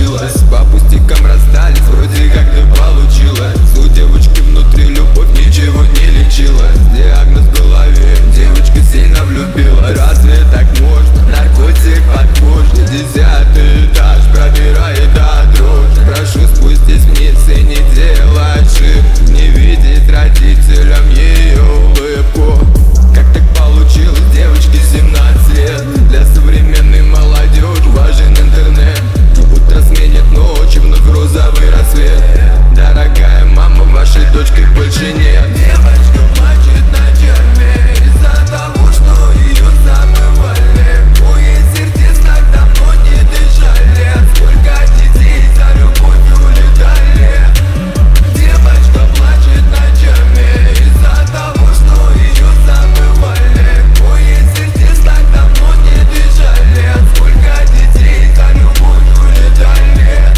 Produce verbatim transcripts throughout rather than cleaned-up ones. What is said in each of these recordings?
получилось. По пустякам расстались, вроде как не получилось. У девочки внутри любовь ничего не лечила. Диагноз в голове, девочка сильно влюбила. Разве так можно? Наркотик под кожей. Десятый этаж пробирает до дрожи. Прошу спустись вниз и не делай ошибку. Не видеть родителям ее улыбку. Как так получилось? Девочке семнадцать лет. Для современной молодежи важен интернет. Утро сменит ночь и вновь розовый рассвет. Дорогая мама, вашей дочкой больше нет. Девочка плачет ночами из-за того, что ее забывали. Мои сердец так давно не дышали. Сколько детей за любовь улетали. Девочка плачет ночами из-за того, что ее забывали. Мои сердец так давно не дышали. Сколько детей за любовь улетали.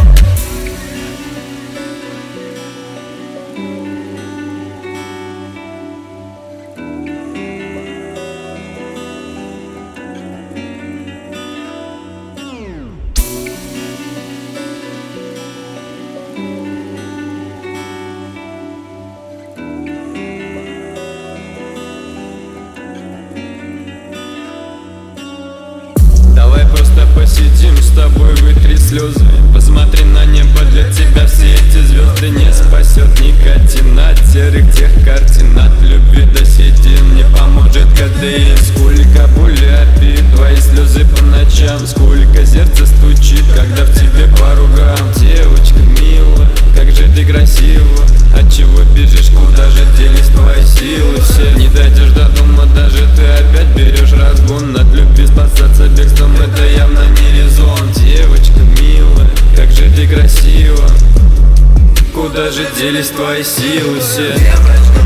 Давай просто посидим с тобой, вытри слезы. Посмотри на небо, для тебя все эти звезды не спасет никотин от серых тех картин. От любви до седин не поможет кадеин. Сколько боли обид, твои слезы по ночам. Сколько сердце стучит, когда в тебе пару грамм. Девочка милая, как же ты красива. Отчего бежишь, куда же делись твои силы все? Не дойдешь до дома, даже ты опять берешь разгон. От любви спасаться бегством, это явно не резон. Девочка милая, как же ты красива. Куда же делись твои силы все? Девочка